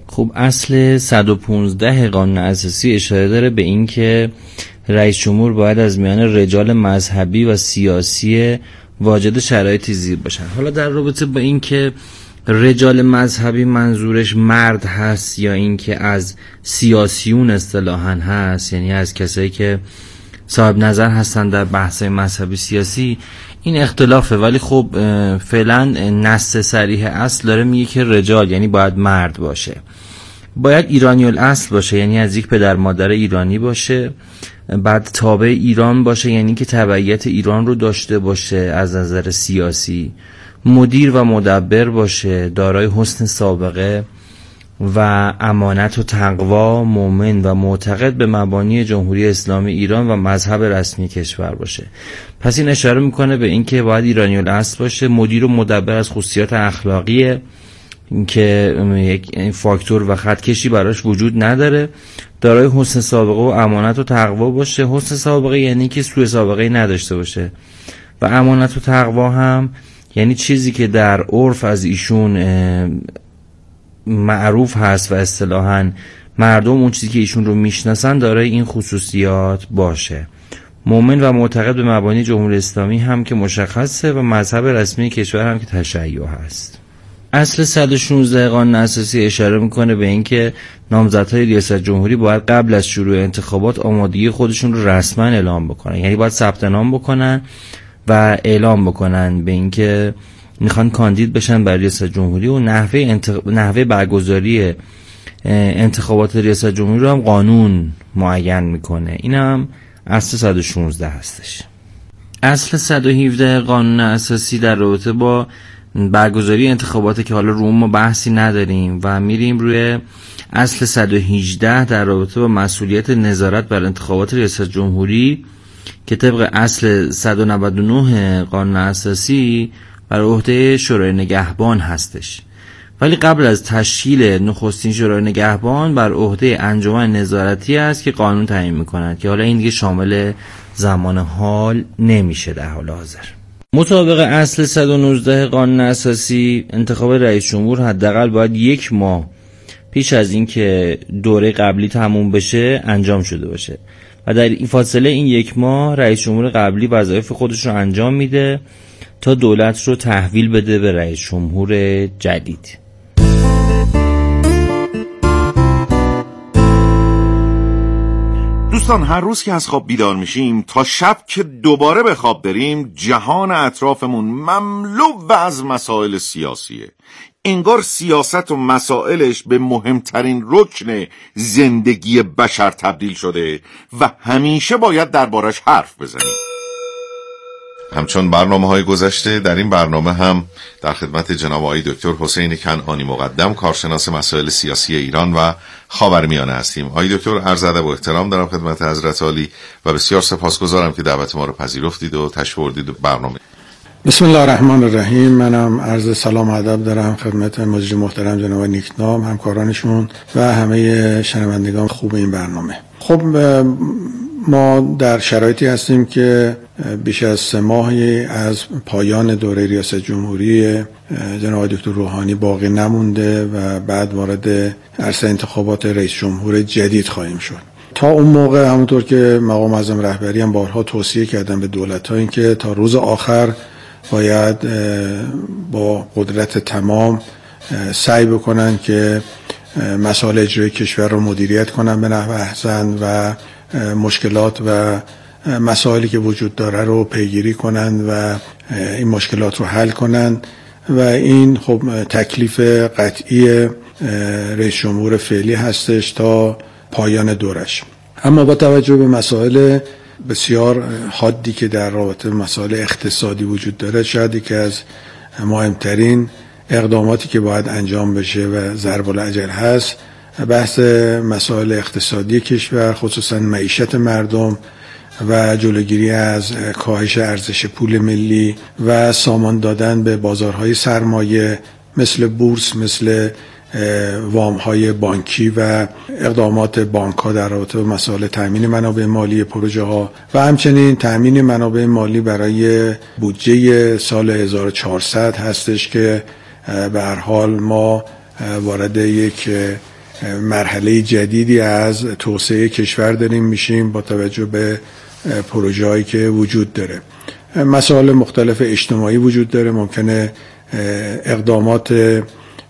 خب اصل 115 قانون اساسی اشاره داره به این که رئیس جمهور باید از میان رجال مذهبی و سیاسی واجد شرایطی زیر باشن. حالا در رابطه با این که رجال مذهبی منظورش مرد هست یا این که از سیاسیون اصطلاحاً هست، یعنی از کسایی که صاحب نظر هستن در بحث مذهبی سیاسی، این اختلافه. ولی خب فعلا نص صریح اصل داره میگه که رجال یعنی باید مرد باشه، باید ایرانی الاصل باشه، یعنی از یک پدر مادر ایرانی باشه، بعد تابع ایران باشه، یعنی که تبعیت ایران رو داشته باشه از نظر سیاسی، مدیر و مدبر باشه، دارای حسن سابقه و امانت و تقوا، مؤمن و معتقد به مبانی جمهوری اسلامی ایران و مذهب رسمی کشور باشه. پس این اشاره میکنه به این که باید ایرانی الاصل باشه، مدیر و مدبر از خصوصیات اخلاقیه که یک فاکتور و خطکشی براش وجود نداره، دارای حسن سابقه و امانت و تقوا باشه. حسن سابقه یعنی که سوء سابقه نداشته باشه و امانت و تقوا هم یعنی چیزی که در عرف از ایشون معروف هست و اصطلاحاً مردم اون چیزی که ایشون رو میشناسن دارای این خصوصیات باشه. مؤمن و معتقد به مبانی جمهوری اسلامی هم که مشخصه و مذهب رسمی کشور هم که تشیع هست. اصل 116 قانون اساسی اشاره میکنه به این که نامزدهای ریاست جمهوری باید قبل از شروع انتخابات آمادگی خودشون رو رسما اعلام بکنن، یعنی باید ثبت نام بکنن و اعلام بکنن به این که میخوان کاندید بشن برای ریاست جمهوری و نحوه برگزاری انتخابات ریاست جمهوری رو هم قانون معین میکنه. این هم اصل 116 هستش. اصل 117 قانون اساسی در رابطه با برگزاری انتخابات که حالا رو ما بحثی نداریم و میریم روی اصل 118 در رابطه با مسئولیت نظارت بر انتخابات ریاست جمهوری که طبق اصل 199 قانون اساسی بر عهده شورای نگهبان هستش. ولی قبل از تشکیل نخستین شورای نگهبان بر عهده انجمن نظارتی است که قانون تعیین می‌کند که حالا این دیگه شامل زمان حال نمیشه در حال حاضر. مطابق اصل 119 قانون اساسی انتخاب رئیس جمهور حداقل باید 1 ماه پیش از این که دوره قبلی تموم بشه انجام شده باشه و در این فاصله این 1 ماه رئیس جمهور قبلی وظایف خودش رو انجام میده تا دولت رو تحویل بده به رئیس جمهور جدید. دوستان، هر روز که از خواب بیدار میشیم تا شب که دوباره به خواب بریم، جهان اطرافمون مملو و از مسائل سیاسیه. انگار سیاست و مسائلش به مهمترین رکن زندگی بشر تبدیل شده و همیشه باید دربارش حرف بزنیم. همچون برنامه‌های گذشته، در این برنامه هم در خدمت جناب آقای دکتر حسین کنعانی مقدم، کارشناس مسائل سیاسی ایران و خاورمیانه هستیم. آقای دکتر، عرض ادب و احترام دارم خدمت حضرت عالی و بسیار سپاسگزارم که دعوت ما رو پذیرفتید و تشریف آوردید برنامه. بسم الله الرحمن الرحیم. منم عرض سلام و ادب دارم خدمت مجری محترم جناب نیکنام، همکارانشون و همه شنوندگان خوب این برنامه. خب ما در شرایطی هستیم که بیش از 3 ماهی از پایان دوره ریاست جمهوری جناب دکتر روحانی باقی نمونده و بعد وارد عرصه انتخابات رئیس جمهور جدید خواهیم شد. تا اون موقع همونطور که مقام معظم رهبری هم بارها توصیه کردن به دولت‌ها این که تا روز آخر باید با قدرت تمام سعی بکنن که مسائل اجرایی کشور رو مدیریت کنن به نحو احسن و مشکلات و مسائلی که وجود داره رو پیگیری کنن و این مشکلات رو حل کنن و این خب تکلیف قطعی رئیس جمهور فعلی هستش تا پایان دورش. اما با توجه به مسائل بسیار حادی که در رابطه مسائل اقتصادی وجود داره، شاید یکی از مهمترین اقداماتی که باید انجام بشه و ضرب الاجل هست بحث مسائل اقتصادی کشور، خصوصا معیشت مردم و جلوگیری از کاهش ارزش پول ملی و سامان دادن به بازارهای سرمایه مثل بورس، مثل وام‌های بانکی و اقدامات بانک‌ها در رابطه با مسائل تامین منابع مالی پروژه‌ها و همچنین تامین منابع مالی برای بودجه سال 1400 هستش که به هر حال ما وارد یک مرحله جدیدی از توسعه کشور داریم میشیم با توجه به پروژه‌هایی که وجود داره. مسائل مختلف اجتماعی وجود داره، ممکنه اقدامات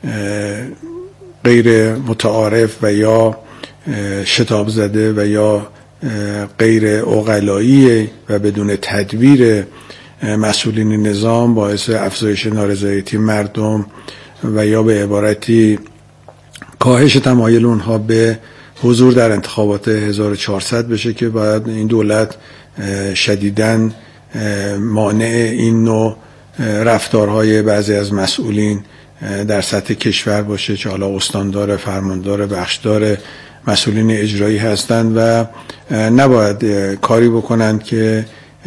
غیر متعارف و یا شتاب زده و یا غیر عقلایی و بدون تدبیر مسئولین نظام باعث افزایش نارضایتی مردم و یا به عبارتی کاهش تمایل اونها به حضور در انتخابات 1400 بشه که باید این دولت شدیداً مانع این نوع رفتارهای بعضی از مسئولین در سطح کشور باشه، چه حالا استاندار، فرماندار، بخشدار، مسئولین اجرایی هستند و نباید کاری بکنند که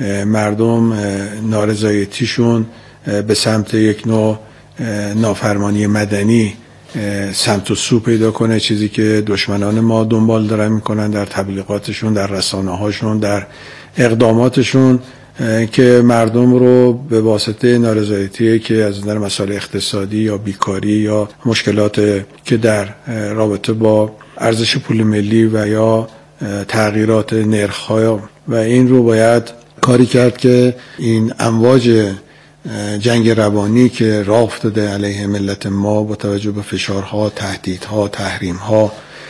مردم نارضایتیشون به سمت یک نوع نافرمانی مدنی سمت و سو پیدا کنه، چیزی که دشمنان ما دنبال دارن میکنن در تبلیغاتشون، در رسانه هاشون، در اقداماتشون، که مردم رو به واسطه نارضایتی که از نظر مسائل اقتصادی یا بیکاری یا مشکلات که در رابطه با ارزش پول ملی و یا تغییرات نرخ‌ها و این رو باید کاری کرد که این امواج جنگ روانی که راه افتاده علیه ملت ما با توجه به فشارها، تهدیدها، تحریمها،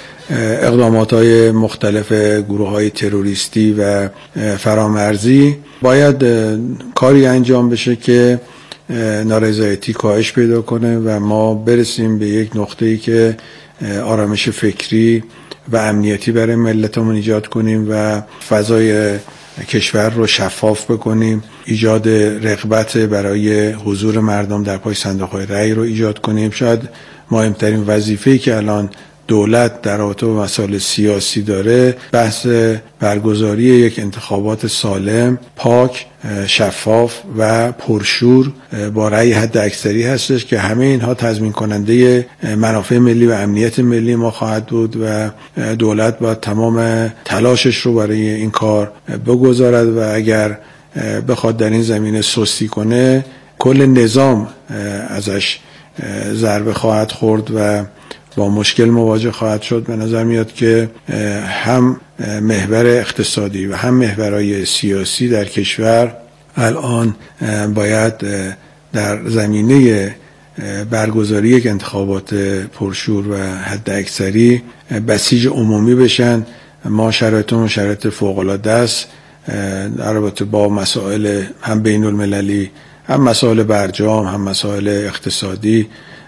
اقدامات‌های مختلف گروه‌های تروریستی و فرامرزی، باید کاری انجام بشه که نارضایتی کاهش پیدا کنه و ما برسیم به یک نقطه‌ای که آرامش فکری و امنیتی برای ملتمون ایجاد کنیم و فضای کشور رو شفاف بکنیم، ایجاد رغبت برای حضور مردم در پای صندوق‌های رأی رو ایجاد کنیم. شاید مهمترین وظیفه‌ای که الان دولت در رابطه با مسائل سیاسی داره بحث برگزاری یک انتخابات سالم، پاک، شفاف و پرشور با رأی حد اکثری هستش که همه اینها تضمین کننده منافع ملی و امنیت ملی ما خواهد بود و دولت باید تمام تلاشش رو برای این کار بگذارد و اگر بخواد در این زمینه سستی کنه کل نظام ازش ضربه خواهد خورد و با مشکل مواجه خواهد شد. به نظر میاد که هم محور اقتصادی و هم محورهای سیاسی در کشور الان باید در زمینه برگزاری یک انتخابات پرشور و حد اکثری بسیج عمومی بشن. ما شرایطمون شرایط فوق‌العاده است در رابطه با مسائل هم بین المللی، هم مسائل برجام، هم مسائل اقتصادی،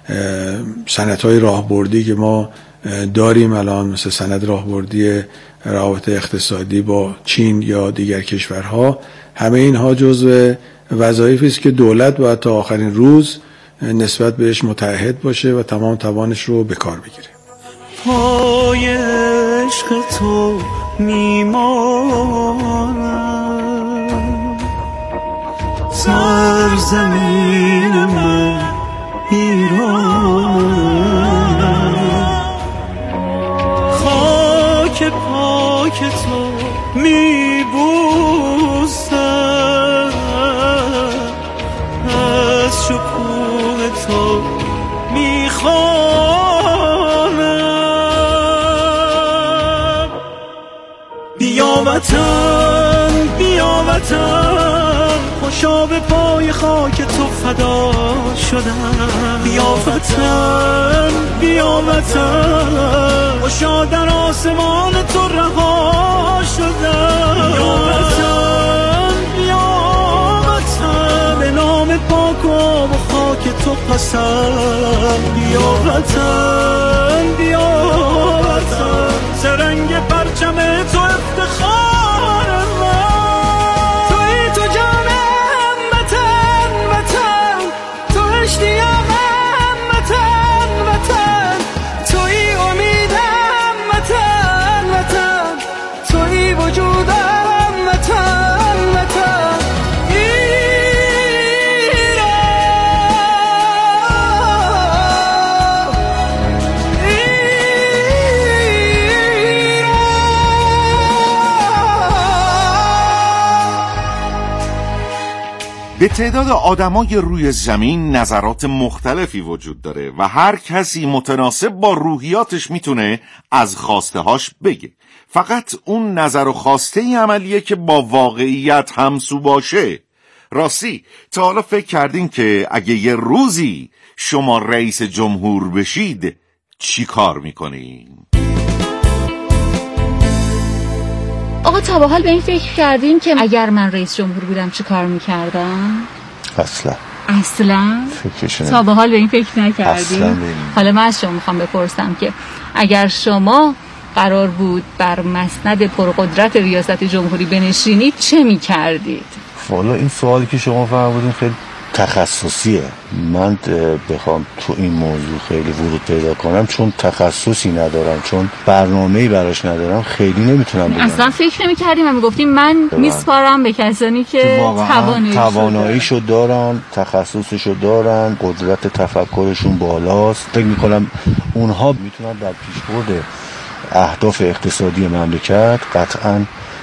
سندهای راهبردی که ما داریم الان، مثل سند راهبردی روابط اقتصادی با چین یا دیگر کشورها، همه اینها جزو وظایفی است که دولت باید تا آخرین روز نسبت بهش متعهد باشه و تمام توانش رو به کار بگیره. پای عشق تو میمانم، سرزمین من ایرانم، خاک پاک تو میبوسم، از شکوه تو میخوانم. بیا وطن، بیا وطن، خوشا به پای خاک تو فدا شدم. بیا وطن، بیا وطن، خوشا در آسمان تو رها شدم. بیا وطن، بیا وطن، به نام پاک و آب و خاک تو قسم. بیا وطن، بیا وطن، سرنگ پرچم تو افتخار من. توی تو جانم وطن، وطن، تو اشتیاقم وطن، وطن، توی امیدم وطن، وطن، توی وجودم وطن، وطن، ایران. به تعداد آدمای روی زمین نظرات مختلفی وجود داره و هر کسی متناسب با روحیاتش میتونه از خواستهاش بگه. فقط اون نظر و خواسته عملیه که با واقعیت همسو باشه. راستی تا حالا فکر کردین که اگه یه روزی شما رئیس جمهور بشید چی کار میکنین؟ آقا تا به حال به این فکر کردین که اگر من رئیس جمهور بودم چی کار میکردم؟ اصلا تا به حال به این فکر نکردین؟ حالا من از شما میخوام بپرسم که اگر شما قرار بود بر مسند پرقدرت ریاست جمهوری بنشینید چه میکردید؟ والا این سوالی که شما فرمودین خیلی تخصصیه. من بخوام تو این موضوع خیلی ورود پیدا کنم چون تخصصی ندارم، چون برنامه‌ای براش ندارم، خیلی نمیتونم بگم. اصلا فکر نمی‌کردیم و میگفتیم من میسپارم به کسانی که تواناییشو دارن، تخصصشو دارن، قدرت تفکرشون بالاست. فکر میکنم اونها میتونن در پیشبرد اهداف اقتصادی مملکت قطعاً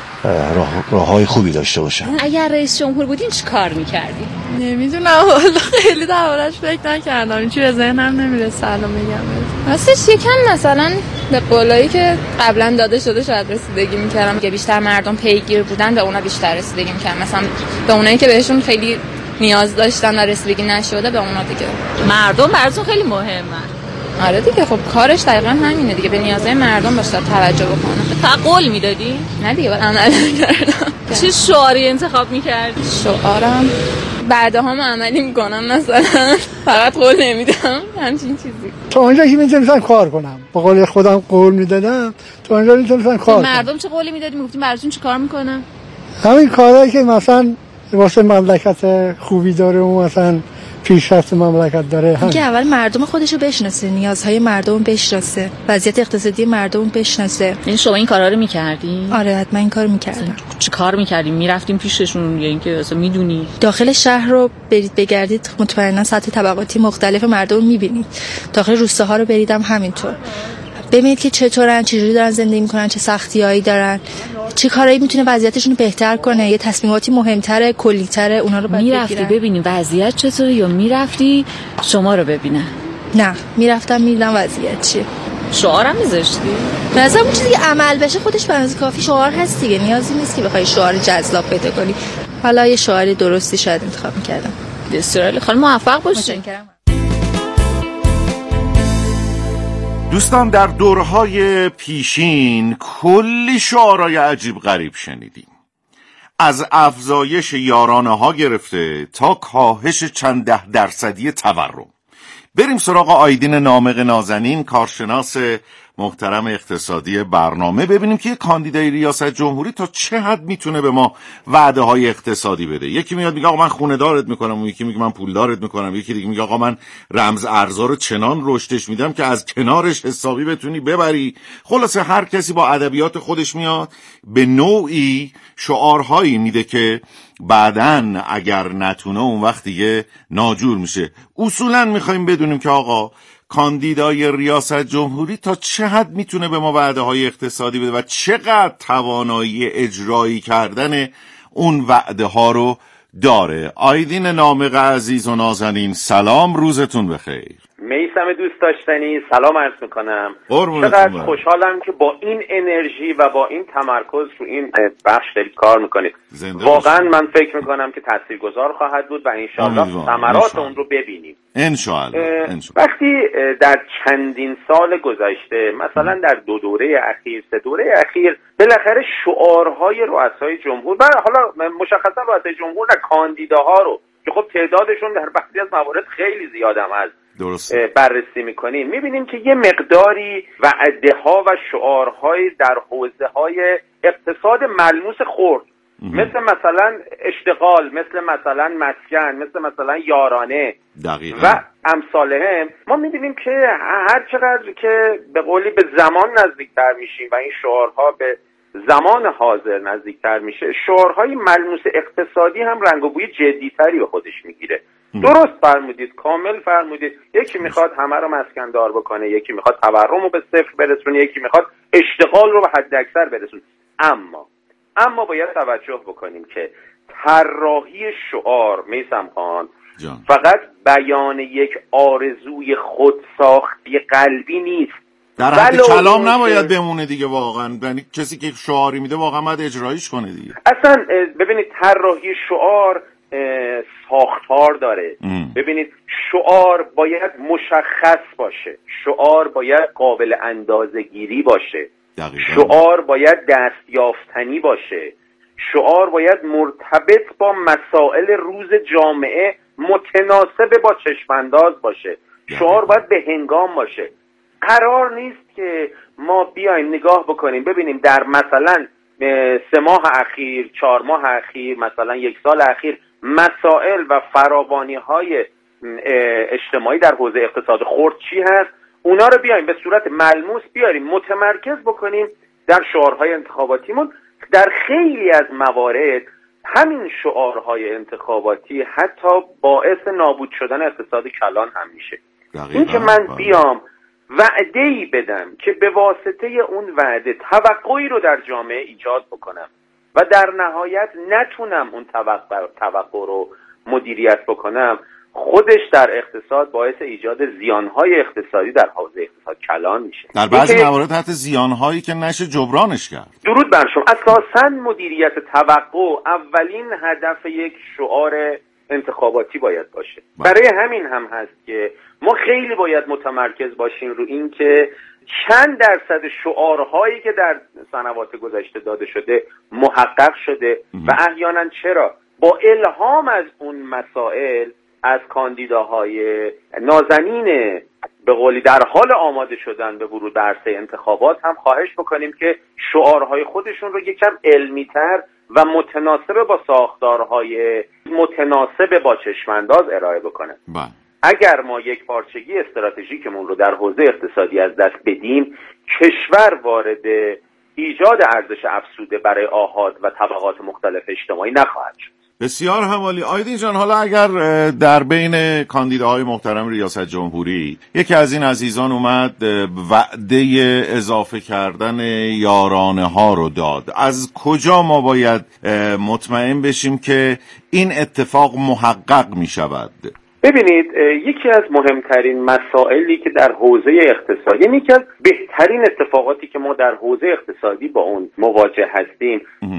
راههای خوبی داشته باشن. اگر رئیس جمهور بودین چی کار میکردین؟ نمیدونم والا خیلی دربارش فکر نکردم، این چی به ذهنم نمیرسه الان بگم. راستش یکم مثلا به قولایی که قبلا داده شده شاید رسیدگی میکردم که بیشتر مردم پیگیر بودن به اونا بیشتر رسیدگی میکردم، مثلا به اونایی که بهشون خیلی نیاز داشتن و رسیدگی نشده به اونا دیگه. مردم براتون خیلی مهمه. آره دیگه، خب کارش دقیقاً همینه دیگه، به نیازهای مردم بیشتر توجه بکنه. تا قول میدادی؟ نه دیگه، عمل نکردم. چه شعاری انتخاب میکردی؟ شعارم بعدها هم عملی میکنم، مثلا فقط قول نمیدم، همچین چیزی. تا اونجا که میتونستم کار کنم، با قول خودم قول میدادم، تا اونجا میتونستم کار کنم. مردم چه قولی میدادی؟ میگفتیم براتون چه کار میکنم؟ همین کارهایی که مثلا واسه مملکت خوبی داره و مثلا پیشرفت مملکت داره. اینکه اول مردم خودشو بشناسه، نیازهای مردم بشناسه، وضعیت اقتصادی مردم بشناسه. این شما این کارا رو می‌کردین؟ آره حتما این کارو می‌کردم. چه کار می‌کردین؟ میرفتیم پیششون یا اینکه اصلا میدونی؟ داخل شهر رو برید بگردید مطمئنا سطح طبقاتی مختلف مردم می‌بینید. داخل روستاها رو بریدم همینطور. ببینید که چطورن، چجوری دارن زندگی میکنن، چه سختیایی دارن، چه کارایی میتونه وضعیتشون رو بهتر کنه، یه تصمیماتی مهمتره، کلی‌تره، اونا رو باید میرفتی ببینی وضعیت چطوره یا میرفتی شما رو ببینن؟ نه، میرفتم میدیدم وضعیت چیه. شعارم میذاشتی؟ مثلا اون چیزی که عمل بشه خودش به اندازه کافی شعار هست دیگه، نیازی نیست که بخوای شعار جذاب پیدا کنی. حالا یه شعار درستی شاید انتخاب می‌کردم. بسیار خیلی موفق باشی. دوستان، در دورهای پیشین کلی شعارهای عجیب غریب شنیدیم، از افزایش یارانه ها گرفته تا کاهش چند 10% تورم. بریم سراغ آیدین نامق نازنین، کارشناس محترم اقتصادی برنامه، ببینیم که کاندیدای ریاست جمهوری تا چه حد میتونه به ما وعده های اقتصادی بده. یکی میاد میگه آقا من خونه دارت میکنم، اون یکی میگه من پول دارت میکنم، یکی دیگه میگه آقا من رمز ارزا رو چنان رشدش میدم که از کنارش حسابی بتونی ببری. خلاصه هر کسی با ادبیات خودش میاد به نوعی شعارهایی میده که بعدن اگر نتونه اون وقت دیگه ناجور میشه. اصولا میخوایم بدونیم که آقا کاندیدای ریاست جمهوری تا چه حد میتونه به ما وعده های اقتصادی بده و چقدر توانایی اجرایی کردن اون وعده ها رو داره. آیدین نامق عزیز و نازنین، سلام، روزتون بخیر. میثم دوست داشتنی، سلام عرض میکنم. چقدر خوشحالم که با این انرژی و با این تمرکز رو این بخش دارید کار میکنید. واقعا من فکر میکنم که تاثیرگذار خواهد بود و انشالله ثمرات اون رو ببینیم انشالله. وقتی در چندین سال گذشته، مثلا در 2 دوره اخیر، 3 دوره اخیر، بالاخره شعارهای رؤسای جمهور و حالا مشخصا رؤسای جمهور و کاندیداها رو که خب تعدادشون در بعضی از موارد خیلی زیادم هست بررسی میکنیم، میبینیم که یه مقداری وعده ها و شعارهای در حوزه های اقتصاد ملموس خرد، مثل مثلا اشتغال، مثل مثلا مسکن، مثل مثلا یارانه دقیقا و امثالهم، ما میبینیم که هر چقدر که به قولی به زمان نزدیکتر میشیم و این شعارها به زمان حاضر نزدیکتر میشه، شعارهای ملموس اقتصادی هم رنگ و بوی جدیتری به خودش میگیره. درست فرمودید، کامل فرمودید. یکی میخواد همه رو مسکن دار بکنه، یکی میخواد تورم رو به صفر برسونه، یکی میخواد اشتغال رو به حد اکثر برسونه. اما باید توجه بکنیم که طراحی شعار میثم خان فقط بیان یک آرزوی خودساختی قلبی نیست، در حد کلام نباید بمونه دیگه. واقعا یعنی کسی که شعاری میده واقعا باید اجرایش کنه دیگه. اصلا ببینید طراحی شعار ساختار داره. ببینید شعار باید مشخص باشه، شعار باید قابل اندازه‌گیری باشه، شعار باید دستیافتنی باشه، شعار باید مرتبط با مسائل روز جامعه متناسب با چشمانداز باشه، شعار باید به هنگام باشه. قرار نیست که ما بیایم نگاه بکنیم ببینیم در مثلا 3 ماه اخیر، 4 ماه اخیر، مثلا 1 سال اخیر مسائل و فراوانی‌های اجتماعی در حوزه اقتصاد خرد چی هست، اونا رو بیایم به صورت ملموس بیاریم متمرکز بکنیم در شعارهای انتخاباتیمون. در خیلی از موارد همین شعارهای انتخاباتی حتی باعث نابود شدن اقتصاد کلان هم میشه. این که من بیام وعده‌ای بدم که به واسطه اون وعده توقعی رو در جامعه ایجاد بکنم و در نهایت نتونم اون توقع رو مدیریت بکنم، خودش در اقتصاد باعث ایجاد زیانهای اقتصادی در حوزه اقتصاد کلان میشه. در بعضی موارد حتی زیانهایی که نشه جبرانش کرد. درود بر شما. اساساً مدیریت توقع اولین هدف یک شعار انتخاباتی باید باشه. برای همین هم هست که ما خیلی باید متمرکز باشیم رو این که چند درصد شعارهایی که در سنوات گذشته داده شده محقق شده و احیانا چرا با الهام از اون مسائل از کاندیداهای نازنین به قولی در حال آماده شدن به ورود به عرصه انتخابات هم خواهش بکنیم که شعارهای خودشون رو یکم علمی‌تر و متناسب با ساختارهای متناسب با چشمانداز ارائه بکنه. اگر ما یک پارچگی استراتژیکمون رو در حوزه اقتصادی از دست بدیم، کشور وارد ایجاد ارزش افزوده برای آحاد و طبقات مختلف اجتماعی نخواهد شد. بسیار همالی. آیدین جان، حالا اگر در بین کاندیداهای محترم ریاست جمهوری یکی از این عزیزان اومد وعده اضافه کردن یارانه ها رو داد، از کجا ما باید مطمئن بشیم که این اتفاق محقق می شود؟ ببینید، یکی از مهمترین مسائلی که در حوزه اقتصادی، یکی از بهترین اتفاقاتی که ما در حوزه اقتصادی با اون مواجه هستیم،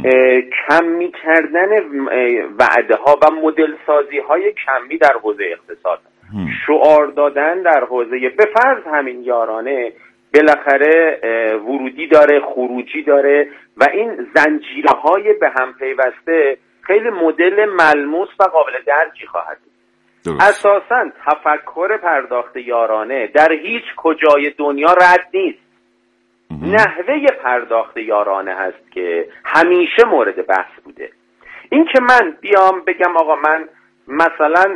کمی کردن وعده ها و مدل سازی های کمی در حوزه اقتصاد. شعار دادن در حوزه به فرض همین یارانه بالاخره ورودی داره، خروجی داره و این زنجیره های به هم پیوسته خیلی مدل ملموس و قابل درکی خواهد بود. اساساً تفکر پرداخت یارانه در هیچ کجای دنیا رد نیست. نحوه پرداخت یارانه هست که همیشه مورد بحث بوده. این که من بیام بگم آقا من مثلا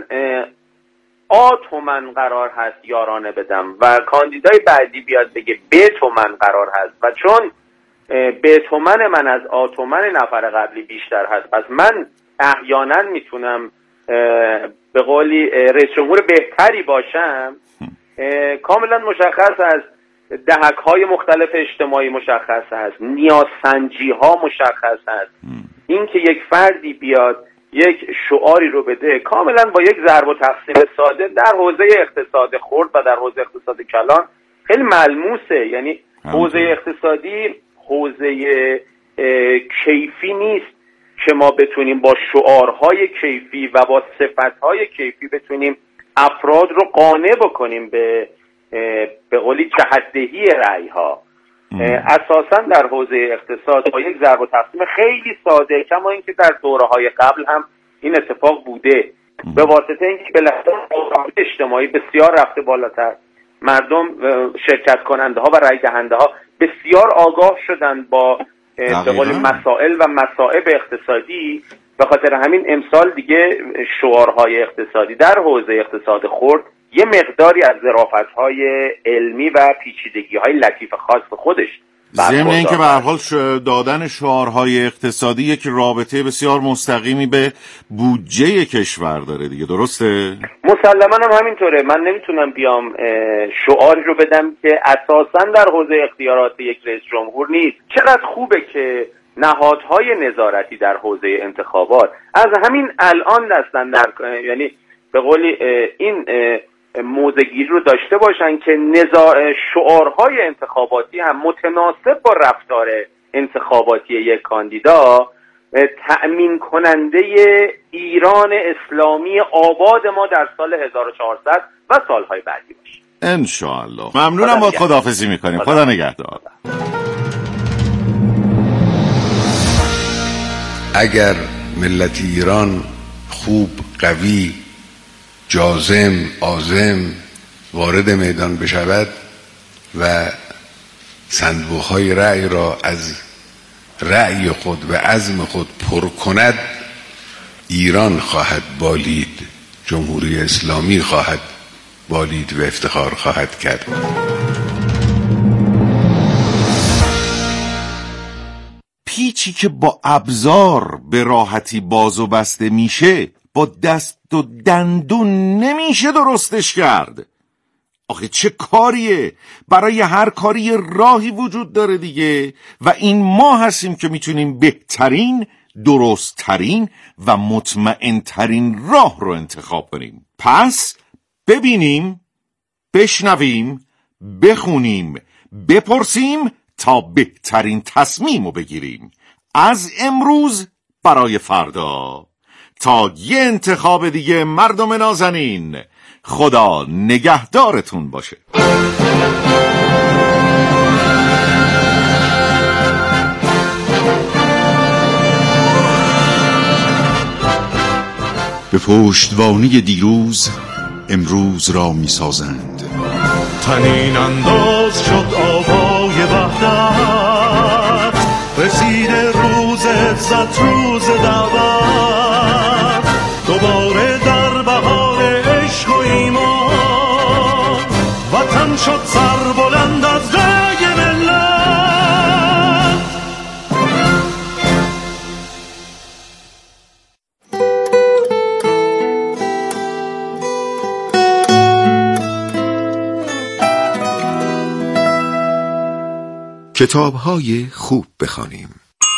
تومن قرار هست یارانه بدم و کاندیدای بعدی بیاد بگه تومن قرار هست و چون تومن من از تومن نفر قبلی بیشتر هست پس من احیانا میتونم به قولی رئیس جمهور بهتری باشم، کاملا مشخص از دهک‌های مختلف اجتماعی مشخص هست، نیازسنجی ها مشخص هست. این که یک فردی بیاد یک شعاری رو بده کاملا با یک ضرب و تقسیم ساده در حوزه اقتصاد خرد و در حوزه اقتصاد کلان خیلی ملموسه. یعنی حوزه اقتصادی حوزه کیفی نیست که ما بتونیم با شعارهای کیفی و با صفتهای کیفی بتونیم افراد رو قانع بکنیم به قولی جهت‌دهی رأی‌ها. اساساً در حوزه اقتصاد با یک ضرب و تقسیم خیلی ساده، کما اینکه در دوره‌های قبل هم این اتفاق بوده، به واسطه اینکه بالاخره اجتماعی بسیار رفته بالاتر، مردم شرکت کننده ها و رای دهنده ها بسیار آگاه شدن با به قول مسائل و مصائب اقتصادی. به خاطر همین امسال دیگه شعارهای اقتصادی در حوزه اقتصاد خرد یه مقداری از ظرافت‌های علمی و پیچیدگی‌های لطیف خاص خودش ضمن اینکه به هر حال دادن شعارهای اقتصادی یک رابطه بسیار مستقیمی به بودجه کشور داره دیگه، درسته؟ مسلماً هم همینطوره. من نمیتونم بیام شعاری رو بدم که اساساً در حوزه اختیارات یک رئیس جمهور نیست. چقدر خوبه که نهادهای نظارتی در حوزه انتخابات از همین الان دستن در، یعنی به قولی این موضع‌گیری رو داشته باشن که شعارهای انتخاباتی هم متناسب با رفتار انتخاباتی یک کاندیدا تأمین کننده ایران اسلامی آباد ما در سال 1400 و سالهای بعدی باشه انشاءالله. ممنونم، با خداحافظی میکنیم. خدا نگهدار. اگر ملت ایران خوب، قوی، جازم، عازم وارد میدان بشود و صندوقهای رأی را از رأی خود و عزم خود پر کند، ایران خواهد بالید، جمهوری اسلامی خواهد بالید و افتخار خواهد کرد. پیچی که با ابزار به راحتی باز و بسته میشه با دست و دندون نمیشه درستش کرد. آخه چه کاریه؟ برای هر کاری راهی وجود داره دیگه، و این ما هستیم که میتونیم بهترین، درستترین و مطمئنترین راه رو انتخاب کنیم. پس ببینیم، بشنویم، بخونیم، بپرسیم تا بهترین تصمیم رو بگیریم، از امروز برای فردا. تا یه انتخاب دیگه مردم نازنین، خدا نگهدارتون باشه. به پشتوانی دیروز امروز را می سازند. تنین انداز شد آوای وحدت، رسید روز عزت، روز دعوت، دوباره در بهار عشق و ایمان، وطن شد سربلند از رگ ملت. کتاب‌های خوب بخوانیم.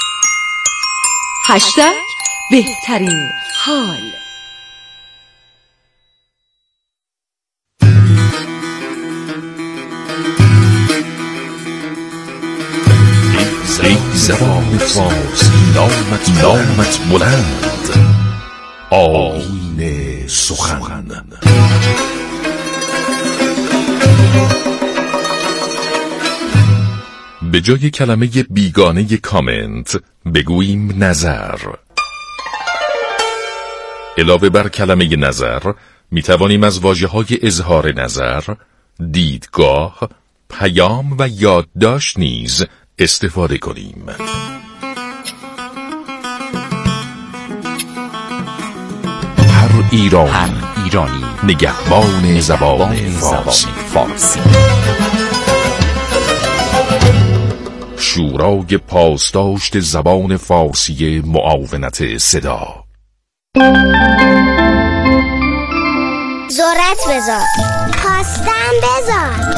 هشتگ بهترین حال. ای زبان فارسی نامت بلند، آیین سخن. به جای کلمه بیگانه کامنت بگوییم نظر. علاوه بر کلمه نظر می توانیم از واژه‌های اظهار نظر، دیدگاه، پیام و یادداشت نیز استفاده کنیم. هر ایرانی نگهبان زبان فارسی. شورای پاسداشت زبان فارسی معاونت صدا. ذرت بذار، خواستم بذار.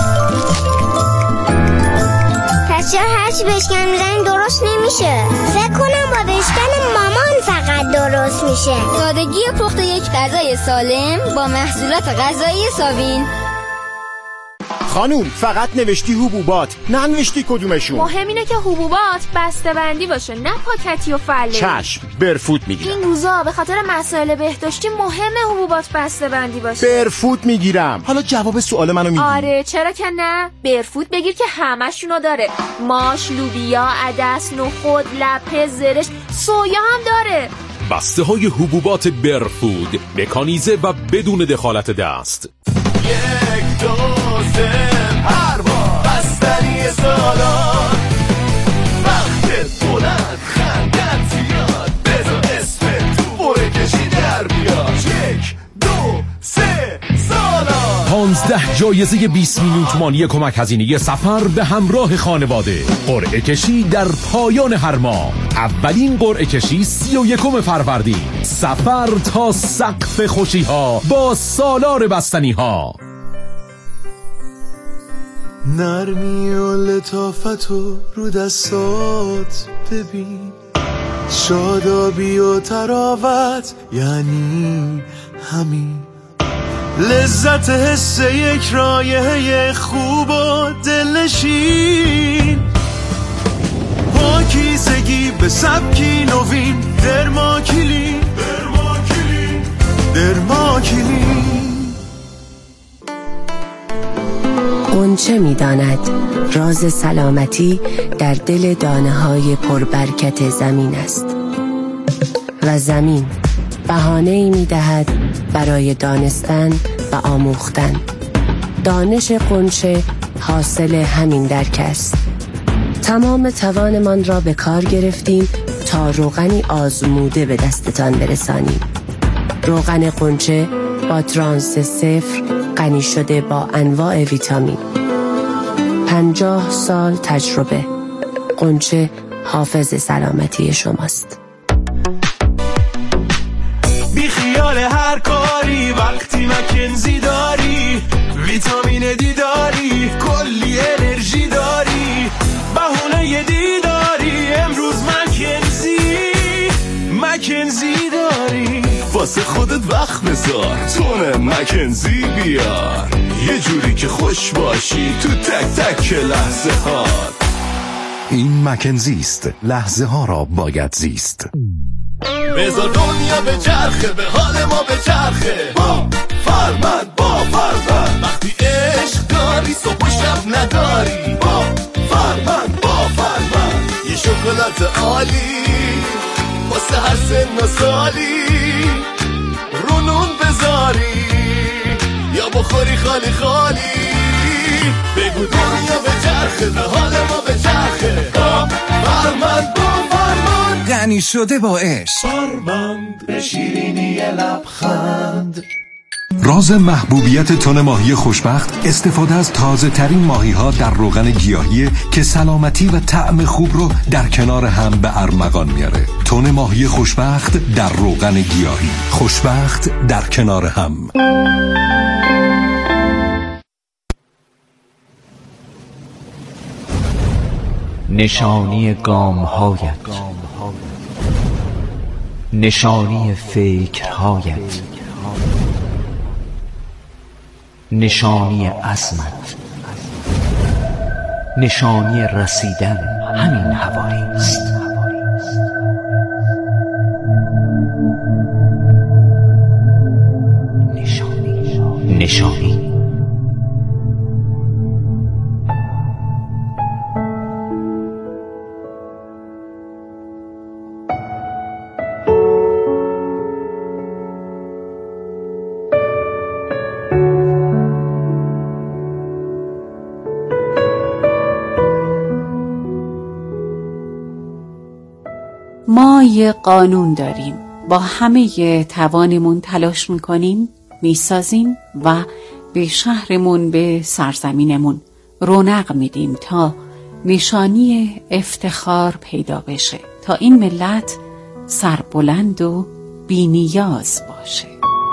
پس چرا هرچی بشکن میزنی درست نمیشه؟ فکر کنم با بشکن مامان فقط درست میشه. سادگی پخت یک غذای سالم با محصولات غذایی ساوین. خانوم فقط نوشتی حبوبات، ننوشتی کدومشون. مهم اینه که حبوبات بسته‌بندی باشه، نه پاکتی و فله. چشم، برفود میگیرم. این روزا به خاطر مسائل بهداشتی مهمه حبوبات بسته‌بندی باشه. برفود میگیرم. حالا جواب سوال منو میگی؟ آره چرا که نه. برفود بگیر که همشونو داره. ماش، لوبیا، عدس، نخود، لپه، زرشک، سویا هم داره. بسته های حبوبات برفود، مکانیزه و بدون دخالت دست. 1 2 3 پرواز بستنی سالان، وقت بلند خندت زیاد، بذار اسم تو بره کشی در بیاد. 1 2 3 سالان. 10 جایزه 20 میلیون تومانی کمک هزینه سفر به همراه خانواده. قرعه کشی در پایان هر ماه. اولین قرعه کشی 31 فروردین. سفر تا سقف خوشی ها با سالار بستنی ها. نرمی و لطافت و رو دستات ببین، شادابی و تراوت یعنی همین. لذت حس یک رایحه خوب و دلنشین، پاکیزگی به سبکی نوین. درماکلین غنچه می‌داند راز سلامتی در دل دانه‌های پربرکت زمین است و زمین بهانه‌ای می‌دهد برای دانستن و آموختن. دانش غنچه حاصل همین درک است. تمام توانمان را به کار گرفتیم تا روغنی آزموده به دستتان برسانیم. روغن غنچه با ترانس 0 غنی شده با انواع ویتامین. 50 سال تجربه. غنچه حافظ سلامتی شماست. بی خیال هر کاری وقتی مکنزی داری، ویتامین دی داری، کلی انرژی داری، بهونه دیداری. امروز مکنزی داری. واسه خودت وقت بذار، تونه مکنزی بیار، یه جوری که خوش باشی تو تک تک لحظه ها. این مکنزی است، لحظه ها را باید زیست. بذار دنیا به چرخه، به حال ما به چرخه. با فرمند وقتی عشق داری صبح و شب نداری. با فرمند یه شکلات عالی واسه هر سن و سالی، رونون بذاری یا بخوری خالی خالی. بگو دنیا به چرخه، به حال ما به چرخه. با فرمند غنی شده با عشق. فرمند به شیرینی لبخند. راز محبوبیت تن ماهی خوشبخت استفاده از تازه ترین ماهی ها در روغن گیاهی که سلامتی و طعم خوب رو در کنار هم به ارمغان میاره. تن ماهی خوشبخت در روغن گیاهی. خوشبخت در کنار هم. نشانی گام‌هایت، نشانی فکرهایت، نشانی عزمت، نشانی رسیدن همین حوالی است. نشانی ما یه قانون داریم، با همه توانمون تلاش میکنیم، میسازیم و به شهرمون، به سرزمینمون رونق میدیم تا نشانی افتخار پیدا بشه، تا این ملت سربلند و بی‌نیاز باشه.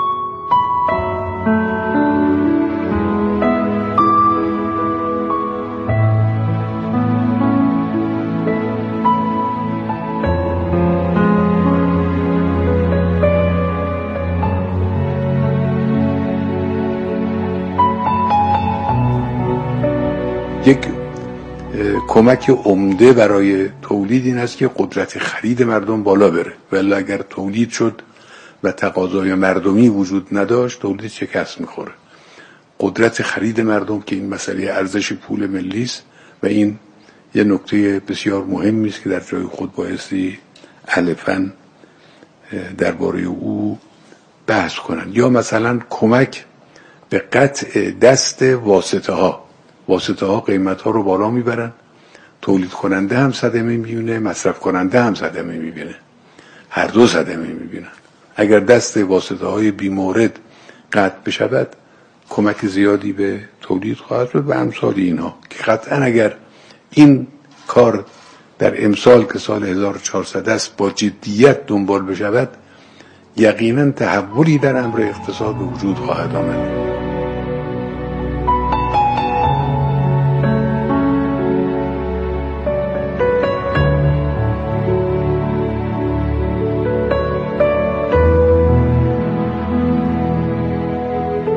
یک کمک عمده برای تولید این است که قدرت خرید مردم بالا بره، ولی اگر تولید شد و تقاضای مردمی وجود نداشت تولید شکست میخوره. قدرت خرید مردم که این مسئله ارزش پول ملی است و این یه نکته بسیار مهمی است که در جای خود بایستی الفاً درباره او بحث کنند. یا مثلا کمک به قطع دست واسطه ها قیمت ها رو بالا میبرن، تولید کننده هم صدمه میبینه، مصرف کننده هم صدمه میبینه، هر دو صدمه میبینن. اگر دست واسطه های بیمورد قطع بشود کمک زیادی به تولید خواهد بود و امثال اینها که قطعا اگر این کار در امسال که سال 1400 است با جدیت دنبال بشود، یقینا تحولی در امر اقتصاد به وجود خواهد آمد.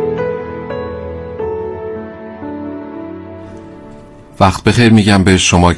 وقت بخیر میگم به شما